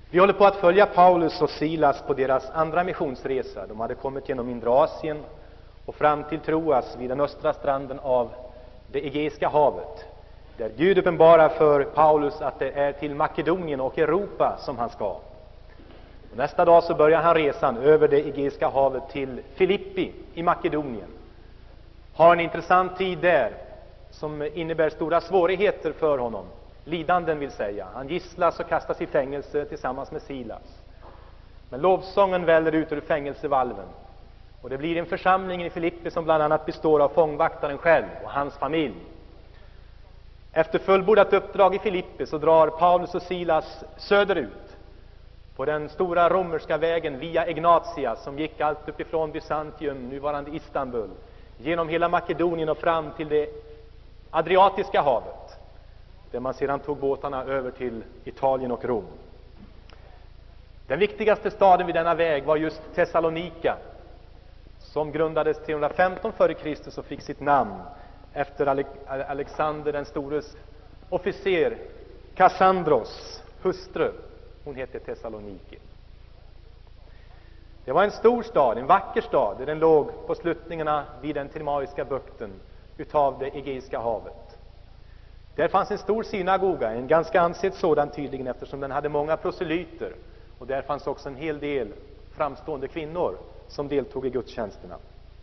Vi håller på att följa Paulus och Silas på deras andra missionsresa. De hade kommit genom Indre Asien och fram till Troas vid den östra stranden av det Egeiska havet, där Gud uppenbarar för Paulus att det är till Makedonien och Europa som han ska. Och nästa dag så börjar han resan över det Egeiska havet till Filippi i Makedonien. Har en intressant tid där som innebär stora svårigheter för honom. Lidanden vill säga. Han gisslas och kastas i fängelse tillsammans med Silas. Men lovsången väller ut ur fängelsevalven. Och det blir en församling i Filippi som bland annat består av fångvaktaren själv och hans familj. Efter fullbordat uppdrag i Filippi så drar Paulus och Silas söderut på den stora romerska vägen via Egnatia som gick allt uppifrån Bysantium, nuvarande Istanbul, genom hela Makedonien och fram till det Adriatiska havet, där man sedan tog båtarna över till Italien och Rom. Den viktigaste staden vid denna väg var just Thessalonika, som grundades 315 f.Kr. och fick sitt namn efter Alexander den stores officer Kassandros hustru. Hon hette Thessaloniki. Det var en stor stad, en vacker stad, där den låg på sluttningarna vid den Timaiska bukten utav det Egeiska havet. Där fanns en stor synagoga, en ganska ansedd sådan tydligen, eftersom den hade många proselyter. Och där fanns också en hel del framstående kvinnor som deltog i gudstjänsterna.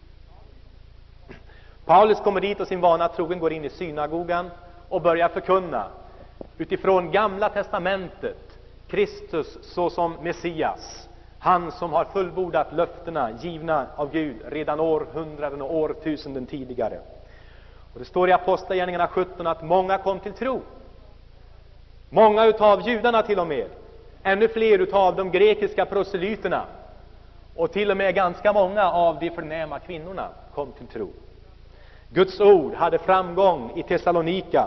Paulus kommer dit och sin vana trogen går in i synagogan och börjar förkunna utifrån Gamla testamentet Kristus såsom Messias, han som har fullbordat löftena givna av Gud redan århundraden och årtusenden tidigare. Och det står i Apostlagärningarna 17 att många kom till tro. Många utav judarna till och med. Ännu fler utav de grekiska proselyterna. Och till och med ganska många av de förnäma kvinnorna kom till tro. Guds ord hade framgång i Thessalonika.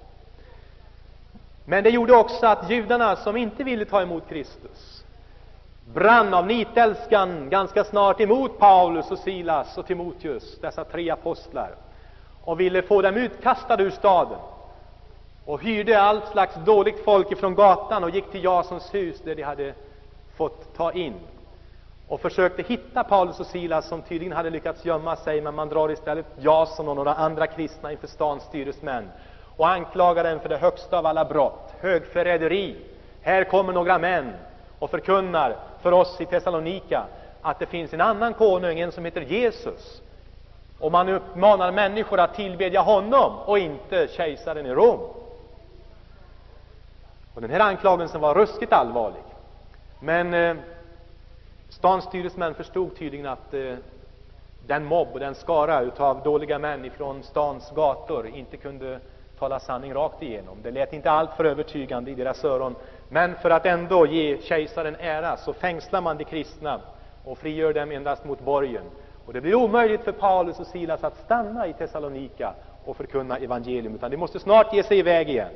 Men det gjorde också att judarna som inte ville ta emot Kristus brann av nitälskan ganska snart emot Paulus och Silas och Timoteus, dessa 3 apostlar, och ville få dem utkastade ur staden, och hyrde allt slags dåligt folk ifrån gatan och gick till Jasons hus där de hade fått ta in, och försökte hitta Paulus och Silas som tydligen hade lyckats gömma sig. Men man drar istället Jason och några andra kristna inför stans styresmän och anklagar dem för det högsta av alla brott, högförräderi. Här kommer några män och förkunnar för oss i Thessalonika att det finns en annan konung, en som heter Jesus, och man uppmanar människor att tillbedja honom och inte kejsaren i Rom. Och den här anklagelsen var ruskigt allvarlig. Men stans styresmän förstod tydligen att den mobb och den skara utav dåliga män ifrån stans gator inte kunde tala sanning rakt igenom. Det lät inte allt för övertygande i deras öron. Men för att ändå ge kejsaren ära så fängslar man de kristna och frigör dem endast mot borgen. Och det blir omöjligt för Paulus och Silas att stanna i Thessalonika och förkunna evangelium, utan de måste snart ge sig iväg igen.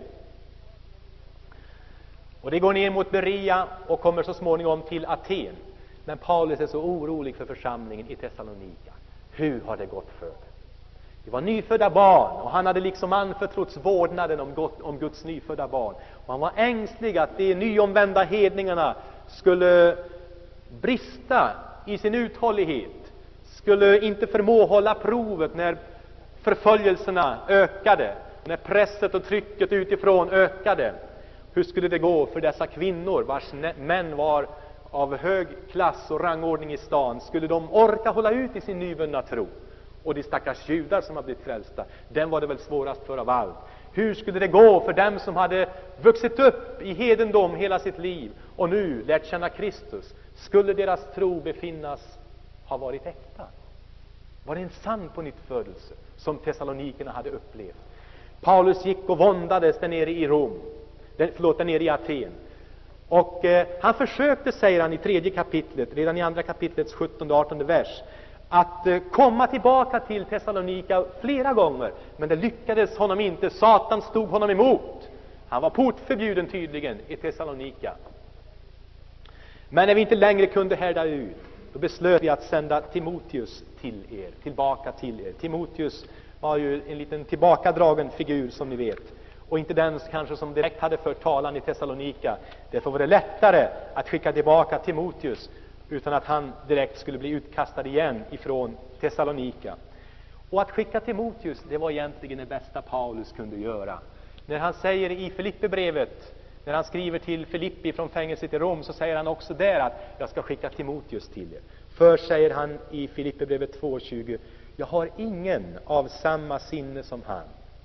Och det går ner mot Berea och kommer så småningom till Aten. Men Paulus är så orolig för församlingen i Thessalonika. Hur har det gått för dem? Det var nyfödda barn, och han hade liksom anförtrotts vårdnaden om Guds nyfödda barn. Och han var ängslig att de nyomvända hedningarna skulle brista i sin uthållighet, skulle inte förmå hålla provet när förföljelserna ökade, när presset och trycket utifrån ökade. Hur skulle det gå för dessa kvinnor vars män var av hög klass och rangordning i stan? Skulle de orka hålla ut i sin nyvunna tro? Och de stackars judar som har blivit frälsta, den var det väl svårast för av allt. Hur skulle det gå för dem som hade vuxit upp i hedendom hela sitt liv och nu lärt känna Kristus? Skulle deras tro befinnas ha varit äkta? Var det en sann pånyttfödelse som Thessalonikerna hade upplevt? Paulus gick och våndades där nere i där nere i Aten. Och han försökte, säger han i 3:e kapitlet, redan i 2:a kapitlets 17-18 vers, att komma tillbaka till Thessalonika flera gånger. Men det lyckades honom inte. Satan stod honom emot. Han var portförbjuden tydligen i Thessalonika. Men när vi inte längre kunde härda ut, då beslöt vi att sända Timoteus tillbaka till er. Timoteus var ju en liten tillbakadragen figur, som ni vet. och inte den kanske som direkt hade fört talan i Thessalonika. Därför var det lättare att skicka tillbaka Timoteus utan att han direkt skulle bli utkastad igen ifrån Thessalonika. Och att skicka Timoteus, det var egentligen det bästa Paulus kunde göra. När han säger i Filippibrevet, när han skriver till Filippi från fängelset i Rom, så säger han också där att jag ska skicka Timoteus till er. Först säger han i Filippibrevet 2:20, jag har ingen av samma sinne som han.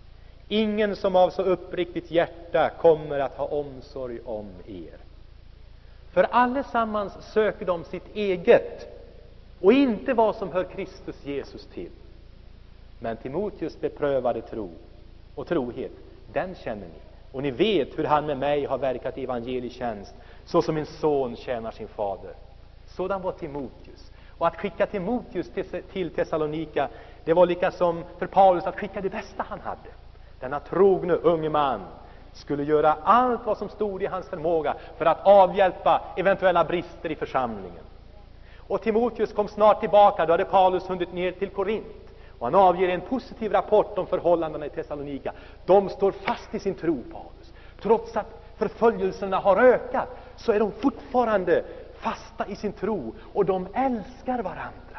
Ingen som av så uppriktigt hjärta kommer att ha omsorg om er. För allesammans söker de sitt eget och inte vad som hör Kristus Jesus till. Men Timoteus beprövade tro och trohet, den känner ni. Och ni vet hur han med mig har verkat i evangelietjänst, så som en son tjänar sin fader. Sådan var Timoteus. Och att skicka Timoteus till Thessalonika, det var lika som för Paulus att skicka det bästa han hade. Denna trogne unge man skulle göra allt vad som stod i hans förmåga för att avhjälpa eventuella brister i församlingen. Och Timoteus kom snart tillbaka, då hade Paulus hunnit ner till Korint. Och han avger en positiv rapport om förhållandena i Thessalonika. De står fast i sin tro, Paulus. Trots att förföljelserna har ökat, så är de fortfarande fasta i sin tro. Och de älskar varandra.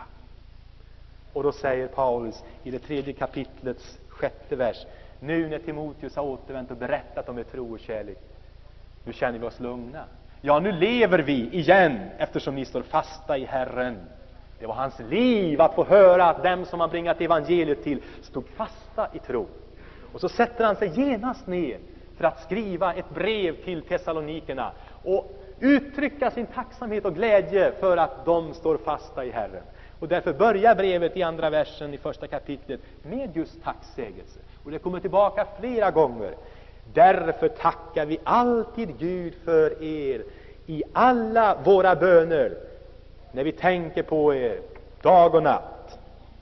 Och då säger Paulus i det 3:e kapitlets 6:e vers. Nu när Timoteus har återvänt och berättat om er tro och kärlek, nu känner vi oss lugna. Ja, nu lever vi igen eftersom ni står fasta i Herren. Det var hans liv att få höra att dem som han bringat evangeliet till stod fasta i tro. Och så sätter han sig genast ner för att skriva ett brev till Thessalonikerna och uttrycka sin tacksamhet och glädje för att de står fasta i Herren. Och därför börjar brevet i 2:a versen i 1:a kapitlet med just tacksägelse. Och det kommer tillbaka flera gånger. Därför tackar vi alltid Gud för er i alla våra böner, när vi tänker på er dag och natt.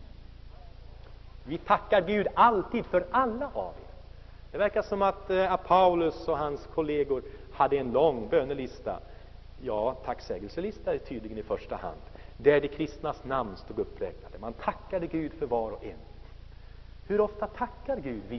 Vi tackar Gud alltid för alla av er. Det verkar som att Paulus och hans kollegor hade en lång bönelista. Ja, tacksägelselista är tydligen i första hand, där de kristnas namn stod uppräknade. Man tackade Gud för var och en. Hur ofta tackar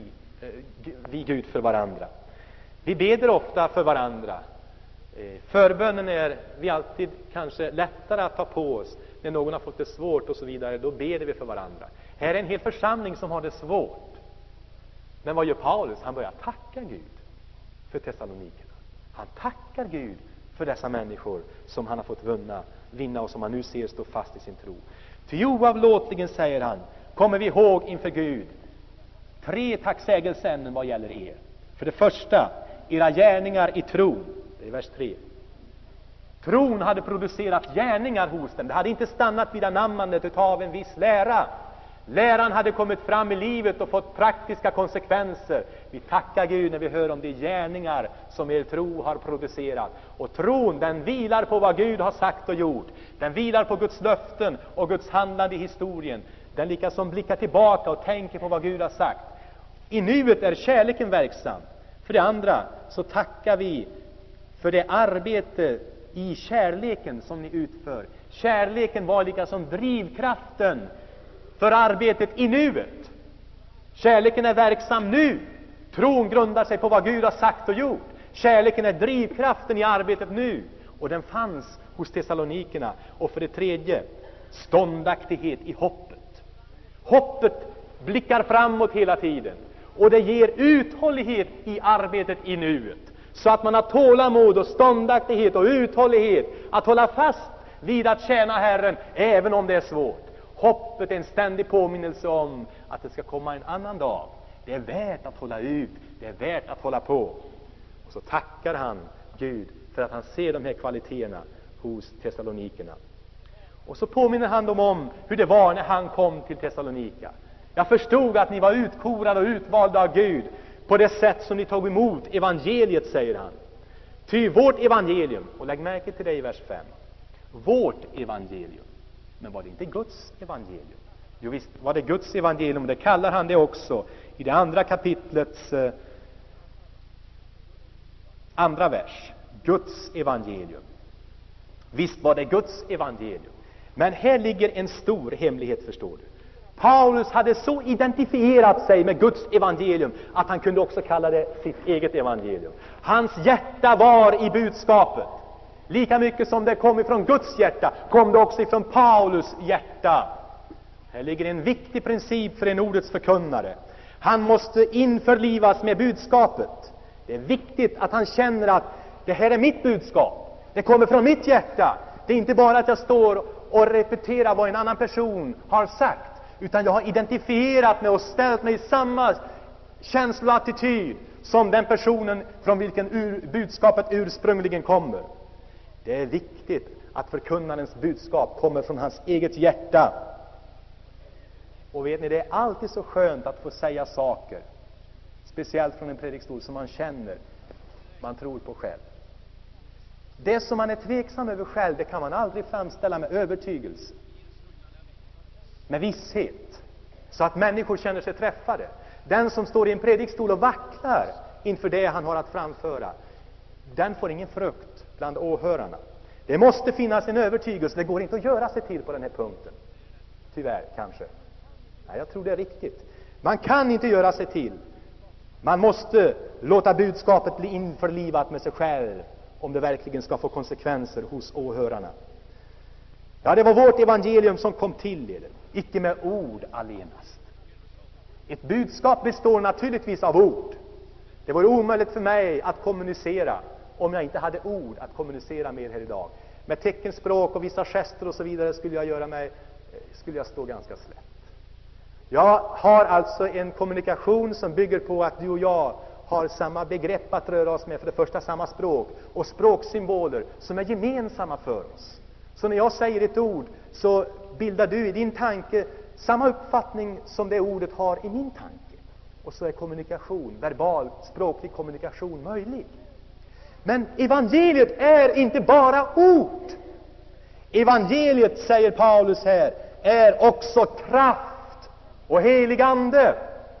vi Gud för varandra? Vi beder ofta för varandra. Förbönen är vi alltid kanske lättare att ta på oss när någon har fått det svårt och så vidare. Då ber vi för varandra. Här är en hel församling som har det svårt. Men vad gör Paulus? Han börjar tacka Gud för Thessalonikerna. Han tackar Gud för dessa människor som han har fått vinna och som han nu ser stå fast i sin tro. Ty oavlåtligen, säger han, kommer vi ihåg inför Gud 3 tacksägelseämnen vad gäller er. För det första, era gärningar i tron. Det är vers 3. Tron hade producerat gärningar hos dem. Det hade inte stannat vid anammandet av en viss lära. Läran hade kommit fram i livet och fått praktiska konsekvenser. Vi tackar Gud när vi hör om de gärningar som er tro har producerat. Och tron, den vilar på vad Gud har sagt och gjort. Den vilar på Guds löften och Guds handlande i historien. Den lika som blickar tillbaka och tänker på vad Gud har sagt. I nuet är kärleken verksam. För det andra så tackar vi för det arbete i kärleken som ni utför. Kärleken var lika som drivkraften för arbetet i nuet. Kärleken är verksam nu. Tron grundar sig på vad Gud har sagt och gjort. Kärleken är drivkraften i arbetet nu. Och den fanns hos Thessalonikerna. Och för det tredje, ståndaktighet i hoppet. Hoppet blickar framåt hela tiden. Och det ger uthållighet i arbetet i nuet. Så att man har tålamod och ståndaktighet och uthållighet att hålla fast vid att tjäna Herren även om det är svårt. Hoppet är en ständig påminnelse om att det ska komma en annan dag. Det är värt att hålla ut. Det är värt att hålla på. Och så tackar han Gud för att han ser de här kvaliteterna hos Thessalonikerna. Och så påminner han dem om hur det var när han kom till Thessalonika. Jag förstod att ni var utkorade och utvalda av Gud på det sätt som ni tog emot evangeliet, säger han. Ty vårt evangelium, och lägg märke till det i vers 5. Vårt evangelium. Men var det inte Guds evangelium? Jo visst var det Guds evangelium, det kallar han det också i det 2:a kapitlets 2:a vers. Guds evangelium. Visst var det Guds evangelium. Men här ligger en stor hemlighet, förstår du. Paulus hade så identifierat sig med Guds evangelium att han kunde också kalla det sitt eget evangelium. Hans hjärta var i budskapet. Lika mycket som det kom ifrån Guds hjärta kom det också ifrån Paulus hjärta. Här ligger en viktig princip för en ordets förkunnare. Han måste införlivas med budskapet. Det är viktigt att han känner att det här är mitt budskap. Det kommer från mitt hjärta. Det är inte bara att jag står och repeterar vad en annan person har sagt, utan jag har identifierat mig och ställt mig i samma känsloattityd som den personen från vilken budskapet ursprungligen kommer. Det är viktigt att förkunnarens budskap kommer från hans eget hjärta. Och vet ni, det är alltid så skönt att få säga saker, speciellt från en predikstol, som man känner, man tror på själv. Det som man är tveksam över själv, det kan man aldrig framställa med övertygelse, med visshet, så att människor känner sig träffade. Den som står i en predikstol och vacklar inför det han har att framföra, den får ingen frukt bland åhörarna. Det måste finnas en övertygelse. Det går inte att göra sig till på den här punkten. Tyvärr, kanske. Nej, jag tror det är riktigt. Man kan inte göra sig till. Man måste låta budskapet bli införlivat med sig själv, om det verkligen ska få konsekvenser hos åhörarna. Ja, det var vårt evangelium som kom till er, icke med ord allenast. Ett budskap består naturligtvis av ord. Det var omöjligt för mig att kommunicera om jag inte hade ord att kommunicera med här idag. Med teckenspråk och vissa gester och så vidare skulle jag stå ganska slätt. Jag har alltså en kommunikation som bygger på att du och jag har samma begrepp att röra oss med, för det första samma språk och språksymboler som är gemensamma för oss. Så när jag säger ett ord så bildar du i din tanke samma uppfattning som det ordet har i min tanke. Och så är kommunikation, verbal, språklig kommunikation möjlig. Men evangeliet är inte bara ord. Evangeliet, säger Paulus här, är också kraft och helig ande.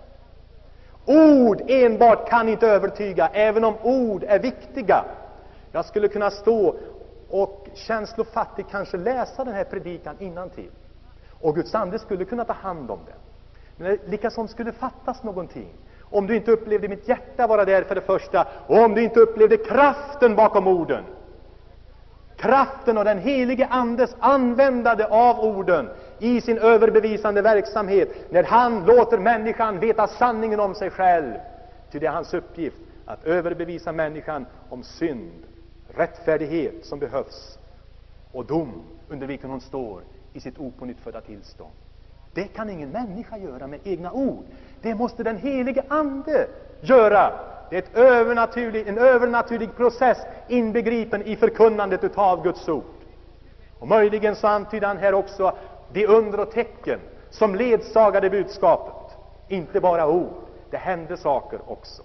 Ord enbart kan inte övertyga, även om ord är viktiga. Jag skulle kunna stå och känslofattigt kanske läsa den här predikan innantill. Och Guds ande skulle kunna ta hand om den. Men likaså skulle fattas någonting. Om du inte upplevde mitt hjärta vara där för det första, och om du inte upplevde kraften bakom orden. Kraften och den helige andes användande av orden i sin överbevisande verksamhet, när han låter människan veta sanningen om sig själv. Ty det är hans uppgift att överbevisa människan om synd, rättfärdighet som behövs och dom under vilken hon står i sitt opånyttfödda tillstånd. Det kan ingen människa göra med egna ord. Det måste den helige ande göra. Det är en övernaturlig process inbegripen i förkunnandet utav Guds ord. Och möjligen så antyder han här också de under och tecken som ledsagade budskapet. Inte bara ord. Det hände saker också.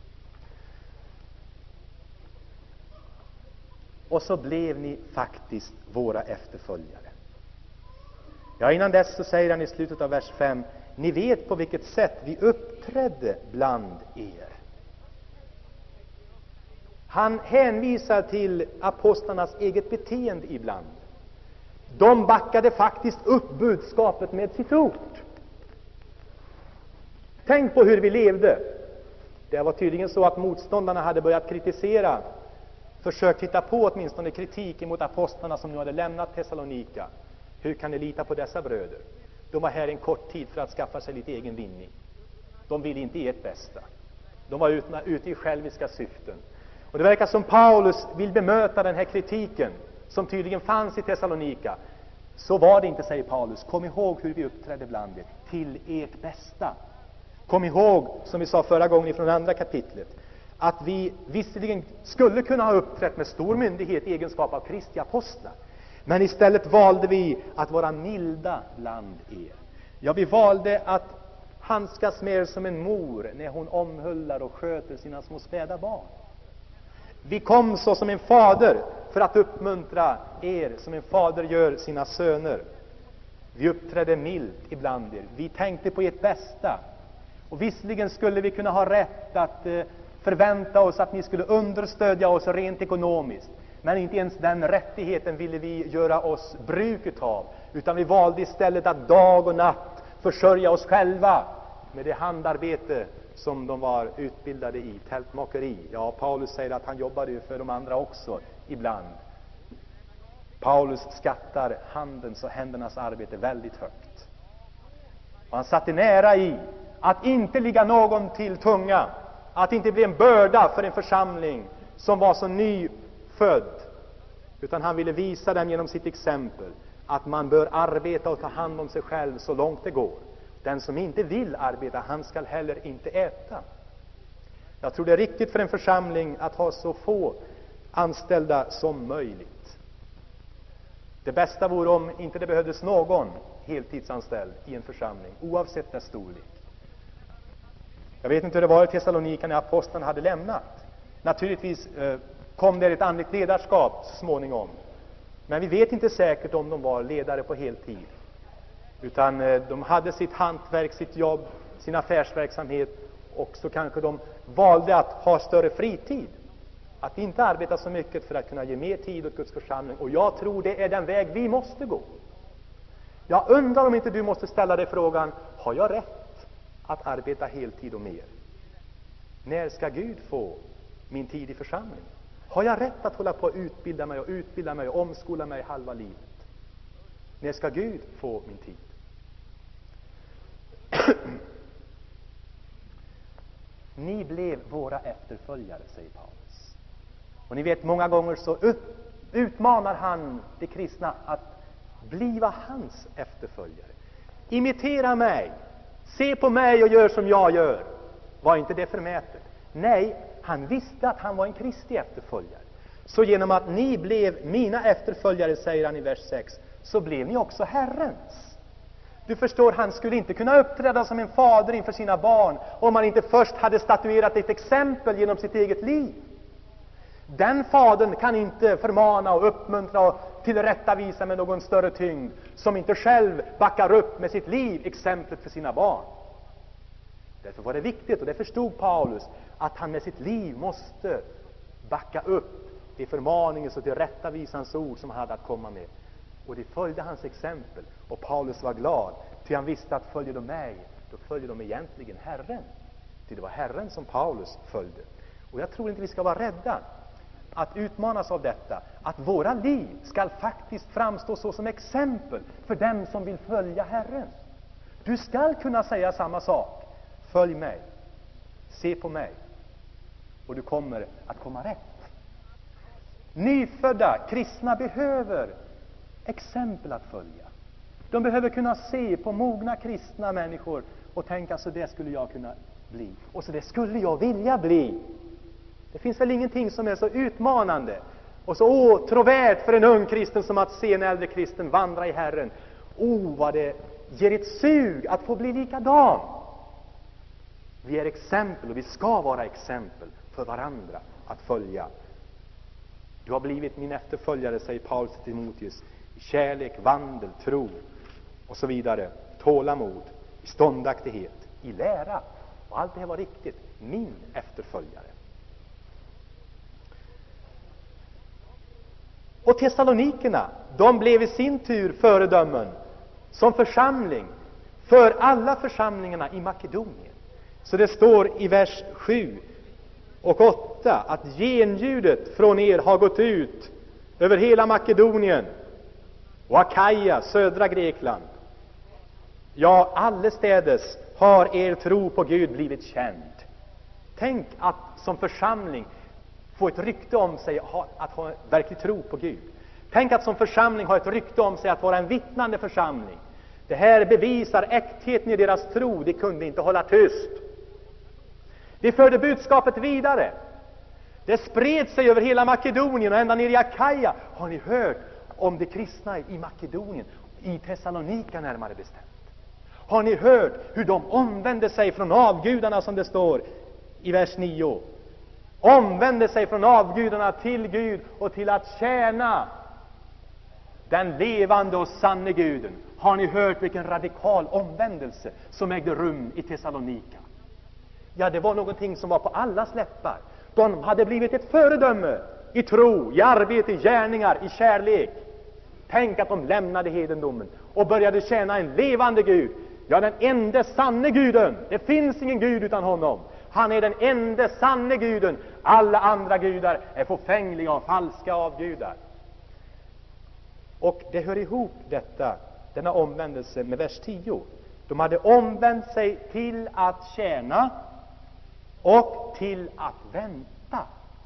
Och så blev ni faktiskt våra efterföljare. Ja, innan dess så säger han i slutet av vers 5: ni vet på vilket sätt vi uppträdde bland er. Han hänvisar till apostlarnas eget beteende ibland. De backade faktiskt upp budskapet med sitt ord. Tänk på hur vi levde. Det var tydligen så att motståndarna hade börjat kritisera, försökt hitta på åtminstone kritik mot apostlarna som nu hade lämnat Thessalonika. Hur kan ni lita på dessa bröder? De var här en kort tid för att skaffa sig lite egen vinning. De ville inte ert bästa. De var ute i själviska syften. Och det verkar som Paulus vill bemöta den här kritiken som tydligen fanns i Thessalonika. Så var det inte, säger Paulus. Kom ihåg hur vi uppträdde bland er, till ert bästa. Kom ihåg, som vi sa förra gången från andra kapitlet, att vi visserligen skulle kunna ha uppträtt med stor myndighet i egenskap av Kristi apostlar. Men istället valde vi att vara milda bland er. Ja, vi valde att handskas med er som en mor när hon omhullar och sköter sina små späda barn. Vi kom så som en fader för att uppmuntra er som en fader gör sina söner. Vi uppträdde milt ibland er. Vi tänkte på ert bästa. Och visserligen skulle vi kunna ha rätt att förvänta oss att ni skulle understödja oss rent ekonomiskt. Men inte ens den rättigheten ville vi göra oss bruk utav. Utan vi valde istället att dag och natt försörja oss själva med det handarbete som de var utbildade i, tältmakeri. Ja, Paulus säger att han jobbade ju för de andra också ibland. Paulus skattar handens och händernas arbete väldigt högt. Och han satte nära i att inte ligga någon till tunga, att inte bli en börda för en församling som var så nyfödd, utan han ville visa dem genom sitt exempel att man bör arbeta och ta hand om sig själv så långt det går. Den som inte vill arbeta, han skall heller inte äta. Jag tror det är riktigt för en församling att ha så få anställda som möjligt. Det bästa vore om inte det behövdes någon heltidsanställd i en församling, oavsett dess storlek. Jag vet inte hur det var i Thessaloniki när aposteln hade lämnat. Naturligtvis kom det ett andligt ledarskap så småningom. Men vi vet inte säkert om de var ledare på heltid. Utan de hade sitt hantverk, sitt jobb, sin affärsverksamhet, och så kanske de valde att ha större fritid. Att inte arbeta så mycket för att kunna ge mer tid åt Guds församling. Och jag tror det är den väg vi måste gå. Jag undrar om inte du måste ställa dig frågan: har jag rätt att arbeta heltid och mer? När ska Gud få min tid i församlingen? Har jag rätt att hålla på att utbilda mig och omskola mig halva livet? När ska Gud få min tid? Ni blev våra efterföljare, säger Paulus. Och ni vet, många gånger så utmanar han de kristna att bliva hans efterföljare. Imitera mig. Se på mig och gör som jag gör. Var inte det förmätet? Nej, han visste att han var en Kristi efterföljare. Så genom att ni blev mina efterföljare, säger han i vers 6, så blev ni också Herrens. Du förstår, han skulle inte kunna uppträda som en fader inför sina barn om han inte först hade statuerat ett exempel genom sitt eget liv. Den fadern kan inte förmana och uppmuntra och tillrättavisa med någon större tyngd som inte själv backar upp med sitt liv exemplet för sina barn. Därför var det viktigt, och det förstod Paulus, att han med sitt liv måste backa upp de förmaningens och tillrättavisans ord som han hade att komma med. Och de följde hans exempel, och Paulus var glad, ty han visste att följer de mig, då följer de egentligen Herren. Ty det var Herren som Paulus följde. Och jag tror inte vi ska vara rädda att utmanas av detta, att våra liv ska faktiskt framstå så som exempel för dem som vill följa Herren. Du ska kunna säga samma sak: följ mig, se på mig, och du kommer att komma rätt. Nyfödda kristna behöver exempel att följa. De behöver kunna se på mogna kristna människor och tänka: så det skulle jag kunna bli, och så det skulle jag vilja bli. Det finns väl ingenting som är så utmanande och så åtråvärt för en ung kristen som att se en äldre kristen vandra i Herren. Vad det ger ett sug att få bli likadan. Vi är exempel, och vi ska vara exempel för varandra att följa. Du har blivit min efterföljare, säger Paulus till Timoteus, i kärlek, vandel, tro och så vidare, tålamod, i ståndaktighet, i lära. Och allt det här var riktigt. Min efterföljare. Och Thessalonikerna, de blev i sin tur föredömen som församling för alla församlingarna i Makedonien. Så det står i vers 7 och 8 att genljudet från er har gått ut över hela Makedonien och Akaja, södra Grekland. Ja, allestädes har er tro på Gud blivit känd. Tänk att som församling få ett rykte om sig att ha verklig tro på Gud. Tänk att som församling ha ett rykte om sig att vara en vittnande församling. Det här bevisar äktheten i deras tro. De kunde inte hålla tyst. De förde budskapet vidare. Det spred sig över hela Makedonien och ända ner i Akaja. Har ni hört om de kristna i Makedonien, i Thessalonika närmare bestämt? Har ni hört hur de omvände sig från avgudarna, som det står i vers 9? Omvände sig från avgudarna till Gud och till att tjäna den levande och sanne Guden. Har ni hört vilken radikal omvändelse som ägde rum i Thessalonika? Ja, det var någonting som var på allas läppar. De hade blivit ett föredöme i tro, i arbete, i gärningar, i kärlek. Tänk att de lämnade hedendomen och började tjäna en levande Gud. Ja, den enda sanne Guden. Det finns ingen Gud utan honom. Han är den enda sanne Guden. Alla andra gudar är förfängliga och falska avgudar. Och det hör ihop denna omvändelse med vers 10. De hade omvänt sig till att tjäna och till att vänta.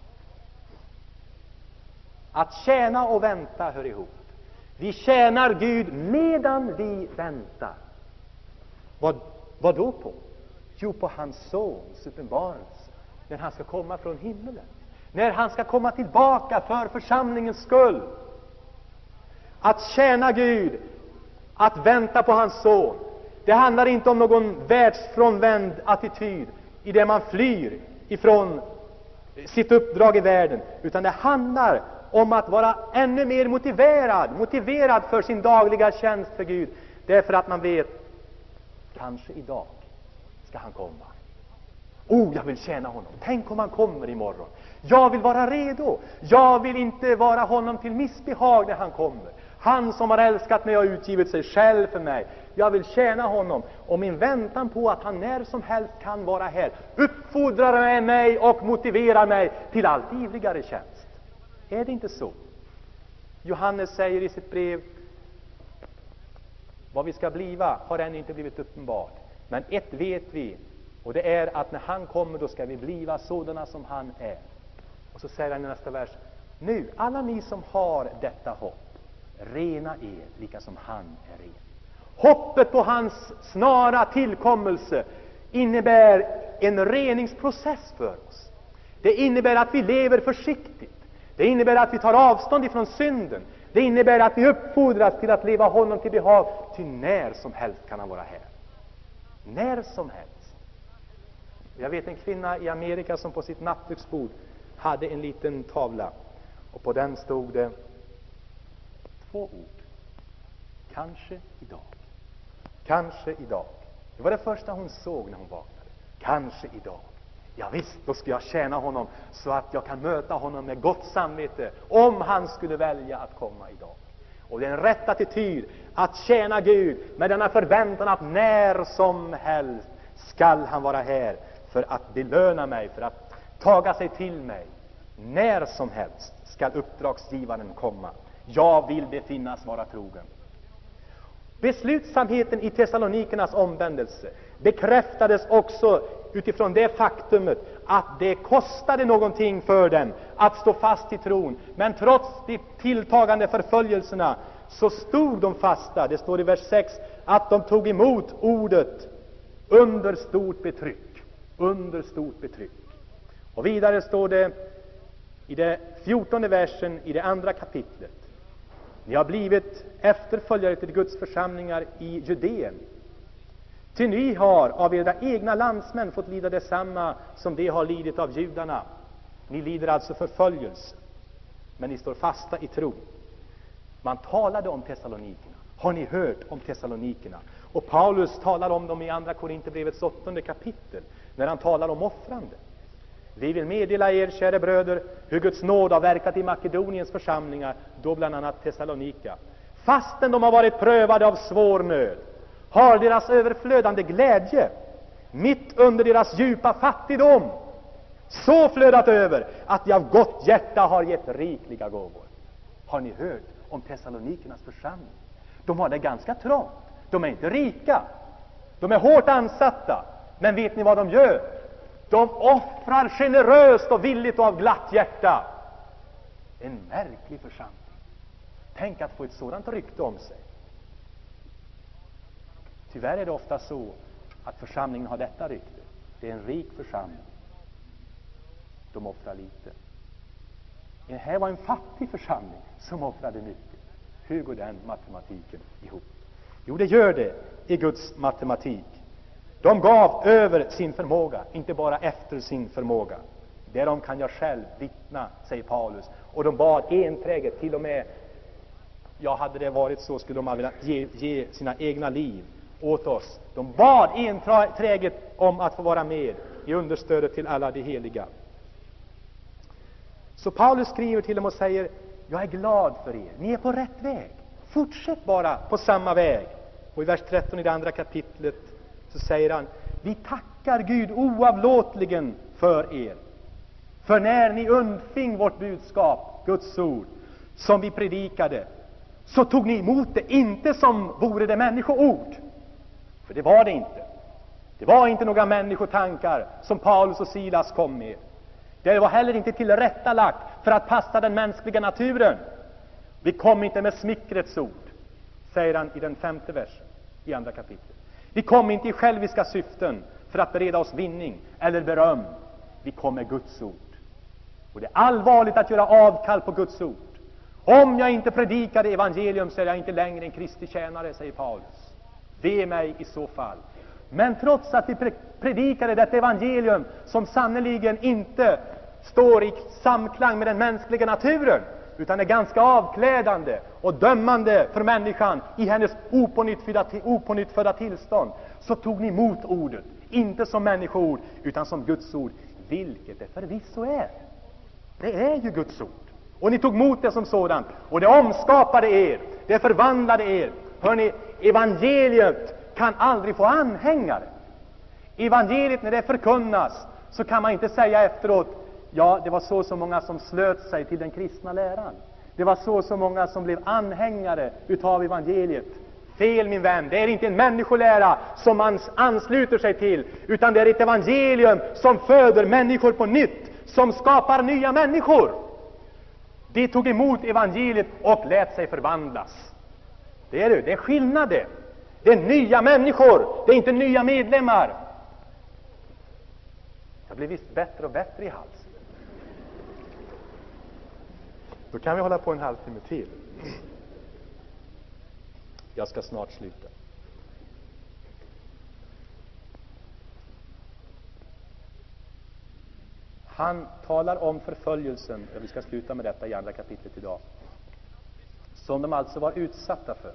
Att tjäna och vänta hör ihop. Vi tjänar Gud medan vi väntar. Vad då på? Jo, på hans sons uppenbarelse. När han ska komma från himmelen. När han ska komma tillbaka för församlingens skull. Att tjäna Gud, att vänta på hans son. Det handlar inte om någon världsfrånvänd attityd i det man flyr ifrån sitt uppdrag i världen. Utan det handlar om att vara ännu mer motiverad för sin dagliga tjänst för Gud. Därför att man vet, kanske idag ska han komma. Jag vill tjäna honom. Tänk om han kommer imorgon. Jag vill vara redo. Jag vill inte vara honom till missbehag när han kommer. Han som har älskat mig och utgivit sig själv för mig. Jag vill tjäna honom. Och min väntan på att han när som helst kan vara här uppfordrar mig och motiverar mig till allt ivrigare tjänst. Är det inte så? Johannes säger i sitt brev, vad vi ska bliva har ännu inte blivit uppenbart. Men ett vet vi, och det är att när han kommer då ska vi bliva sådana som han är. Och så säger han i nästa vers, nu alla ni som har detta hopp, rena er lika som han är ren. Hoppet på hans snara tillkommelse innebär en reningsprocess för oss. Det innebär att vi lever försiktigt. Det innebär att vi tar avstånd ifrån synden. Det innebär att vi uppfordras till att leva honom till behag. Till när som helst kan han vara här. När som helst. Jag vet en kvinna i Amerika som på sitt nattduksbord hade en liten tavla. Och på den stod det 2 ord. Kanske idag. Kanske idag. Det var det första hon såg när hon vaknade. Kanske idag. Ja visst, då ska jag tjäna honom så att jag kan möta honom med gott samvete om han skulle välja att komma idag. Och det är en rätt attityd att tjäna Gud med denna förväntan att när som helst skall han vara här för att belöna mig, för att taga sig till mig. När som helst skall uppdragsgivaren komma. Jag vill befinnas vara trogen. Beslutsamheten i Thessalonikernas omvändelse bekräftades också utifrån det faktumet att det kostade någonting för dem att stå fast i tron. Men trots de tilltagande förföljelserna så stod de fasta. Det står i vers 6 att de tog emot ordet under stort betryck. Under stort betryck. Och vidare står det i det 14:e versen i det andra kapitlet. Ni har blivit efterföljare till Guds församlingar i Judeen. Ty ni har av era egna landsmän fått lida detsamma som de har lidit av judarna. Ni lider alltså förföljelse, men ni står fasta i tro. Man talade om Thessalonikerna. Har ni hört om Thessalonikerna? Och Paulus talar om dem i andra Korinthierbrevets 8:e kapitel, när han talar om offrande. Vi vill meddela er, kära bröder, hur Guds nåd har verkat i Makedoniens församlingar, då bland annat Thessalonika. Fastän de har varit prövade av svår nöd, har deras överflödande glädje mitt under deras djupa fattigdom så flödat över att de av gott hjärta har gett rikliga gåvor. Har ni hört om Thessalonikernas församling? De har det ganska trångt. De är inte rika. De är hårt ansatta. Men vet ni vad de gör? De offrar generöst och villigt och av glatt hjärta. En märklig församling. Tänk att få ett sådant rykte om sig. Tyvärr är det ofta så att församlingen har detta rykte. Det är en rik församling. De offrar lite. Det här var en fattig församling som offrade mycket. Hur går den matematiken ihop? Jo, det gör det i Guds matematik. De gav över sin förmåga, inte bara efter sin förmåga. Därom kan jag själv vittna, säger Paulus. Och de bad enträget, till och med, hade det varit så skulle de vilja ge sina egna liv åt oss. De bad enträget om att få vara med i understödet till alla de heliga. Så Paulus skriver till dem och säger, jag är glad för er. Ni är på rätt väg. Fortsätt bara på samma väg. Och i vers 13 i det andra kapitlet så säger han: vi tackar Gud oavlåtligen för er. För när ni undfing vårt budskap, Guds ord, som vi predikade, så tog ni emot det inte som vore det människoord. För det var det inte. Det var inte några människotankar som Paulus och Silas kom med. Det var heller inte tillrättalagt för att passa den mänskliga naturen. Vi kom inte med smickrets ord, säger han i den 5:e versen i andra kapitlet. Vi kom inte i själviska syften för att bereda oss vinning eller beröm. Vi kom med Guds ord. Och det är allvarligt att göra avkall på Guds ord. Om jag inte predikade evangelium så är jag inte längre en Kristi tjänare, säger Paulus. Ve mig i så fall. Men trots att vi predikade detta evangelium som sannoliken inte står i samklang med den mänskliga naturen, utan är ganska avklädande och dömande för människan i hennes opånyttfödda tillstånd, så tog ni emot ordet, inte som människoord utan som Guds ord, vilket det förvisso är. Det är ju Guds ord. Och ni tog emot det som sådant, och det omskapade er, det förvandlade er. Hörrni, evangeliet kan aldrig få anhängare. Evangeliet, när det förkunnas, så kan man inte säga efteråt: ja, det var så många som slöt sig till den kristna läran. Det var så många som blev anhängare utav evangeliet. Fel, min vän. Det är inte en människolära som man ansluter sig till, utan det är ett evangelium som föder människor på nytt, som skapar nya människor. De tog emot evangeliet och lät sig förvandlas. Det är skillnad det. Det är nya människor, det är inte nya medlemmar. Jag blir visst bättre och bättre i halsen. Då kan vi hålla på en halvtimme till. Jag ska snart sluta. Han talar om förföljelsen, och vi ska sluta med detta i andra kapitlet idag, som de alltså var utsatta för.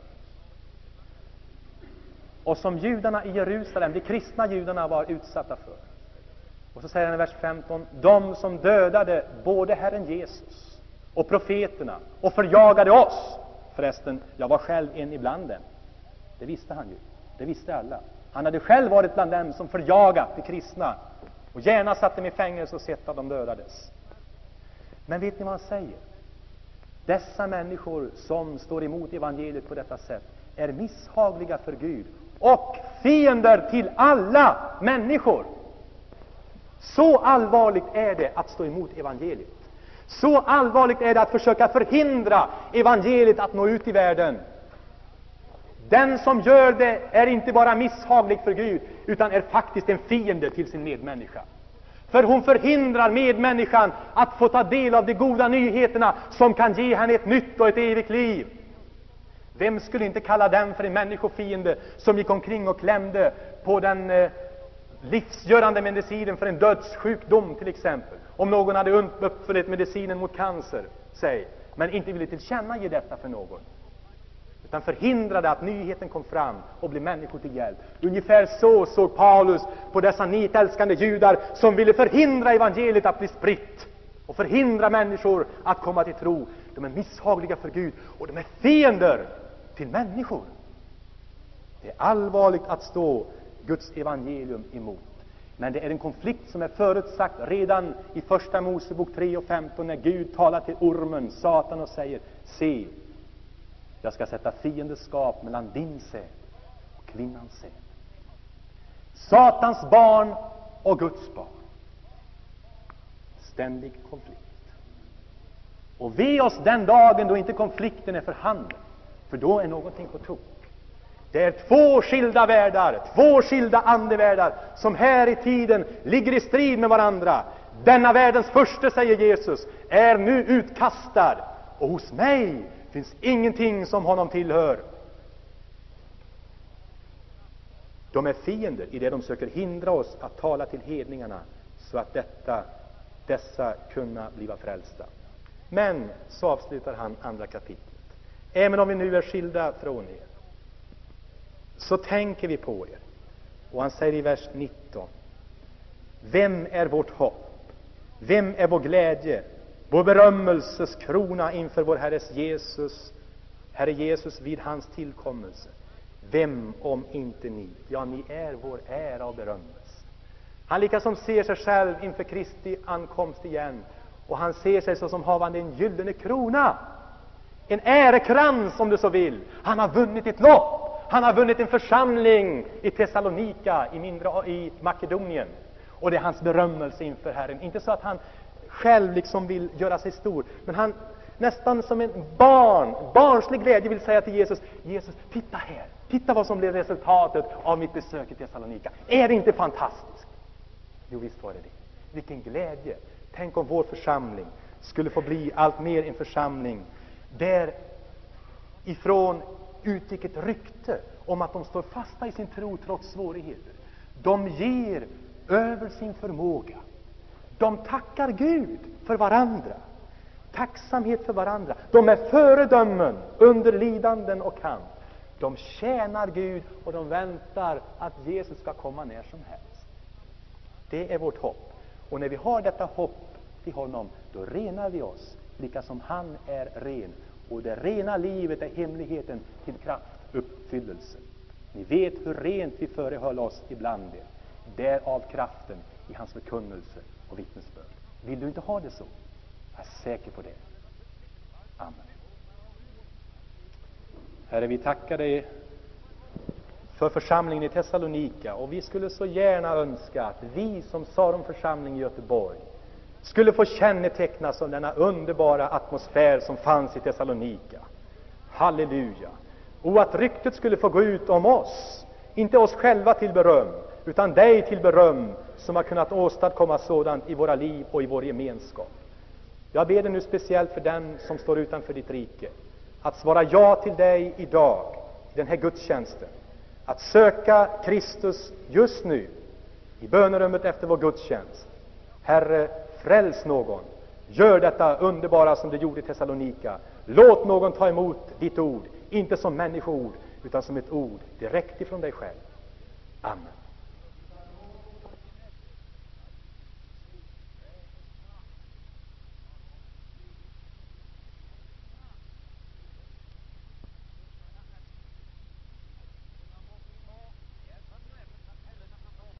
Och som judarna i Jerusalem, de kristna judarna, var utsatta för. Och så säger han i vers 15: de som dödade både Herren Jesus och profeterna och förjagade oss. Förresten, jag var själv en ibland dem. Det visste han ju. Det visste alla. Han hade själv varit bland dem som förjagat de kristna och gärna satt dem i fängelse och sett att de dödades. Men vet ni vad han säger? Dessa människor som står emot evangeliet på detta sätt är misshagliga för Gud och fiender till alla människor. Så allvarligt är det att stå emot evangeliet. Så allvarligt är det att försöka förhindra evangeliet att nå ut i världen. Den som gör det är inte bara misshaglig för Gud, utan är faktiskt en fiende till sin medmänniska. För hon förhindrar medmänniskan att få ta del av de goda nyheterna som kan ge henne ett nytt och ett evigt liv. Vem skulle inte kalla den för en människofiende som gick omkring och klämde på den livsgörande medicinen för en dödssjukdom till exempel? Om någon hade uppfunnit medicinen mot cancer, säg, men inte ville tillkännage detta för någon, utan förhindrade att nyheten kom fram och blev människor till hjälp. Ungefär så såg Paulus på dessa nitälskande judar som ville förhindra evangeliet att bli spritt och förhindra människor att komma till tro. De är misshagliga för Gud och de är fiender till människor. Det är allvarligt att stå Guds evangelium emot. Men det är en konflikt som är förutsagt redan i första Mosebok 3:15, när Gud talar till ormen, Satan, och säger: se, jag ska sätta fiendeskap mellan din säd och kvinnans säd. Satans barn och Guds barn. Ständig konflikt. Och ve oss den dagen då inte konflikten är för handen, för då är någonting på tok. Det är två skilda världar, två skilda andevärldar som här i tiden ligger i strid med varandra. Denna världens första, säger Jesus, är nu utkastad, och hos mig finns ingenting som honom tillhör. De är fiender i det de söker hindra oss att tala till hedningarna, så att dessa kunna bliva frälsta. Men så avslutar han andra kapitlet. Även om vi nu är skilda från er, så tänker vi på er. Och han säger i vers 19: vem är vårt hopp? Vem är vår glädje? Vår berömmelses krona inför vår Herre Jesus vid hans tillkommelse. Vem om inte ni? Ja, ni är vår ära och berömmelse. Han lika som ser sig själv inför Kristi ankomst igen. Och han ser sig så som havande en gyllene krona. En ärekrans, om du så vill. Han har vunnit ett lopp. Han har vunnit en församling i Thessalonika, i Makedonien. Och det är hans berömmelse inför Herren. Inte så att han själv liksom vill göra sig stor. Men han nästan som en barnslig glädje vill säga till Jesus: Jesus, titta här. Titta vad som blev resultatet av mitt besök i Thessalonika. Är det inte fantastiskt? Jo, visst var det det. Vilken glädje. Tänk om vår församling skulle få bli allt mer en församling där ifrån utgick ett rykte om att de står fasta i sin tro trots svårigheter. De ger över sin förmåga. De tackar Gud för varandra. Tacksamhet för varandra. De är föredömen under lidanden och kamp. De tjänar Gud och de väntar att Jesus ska komma när som helst. Det är vårt hopp. Och när vi har detta hopp till honom, då renar vi oss lika som han är ren. Och det rena livet är hemligheten till kraftuppfyllelse. Ni vet hur rent vi förehöll oss ibland det. Därav kraften i hans förkunnelse och vittnesbörd. Vill du inte ha det så? Jag är säker på det. Amen. Herre, vi tackar dig för församlingen i Thessalonika. Och vi skulle så gärna önska att vi som Saron församling i Göteborg skulle få kännetecknas av denna underbara atmosfär som fanns i Thessalonika. Halleluja! Och att ryktet skulle få gå ut om oss, inte oss själva till beröm, utan dig till beröm, som har kunnat åstadkomma sådant i våra liv och i vår gemenskap. Jag ber dig nu speciellt för den som står utanför ditt rike, att svara ja till dig idag, i den här gudstjänsten, att söka Kristus just nu i bönerummet efter vår gudstjänst. Herre, fräls någon. Gör detta underbara som du gjorde i Thessalonika. Låt någon ta emot ditt ord, inte som människoord, utan som ett ord direkt ifrån dig själv. Amen.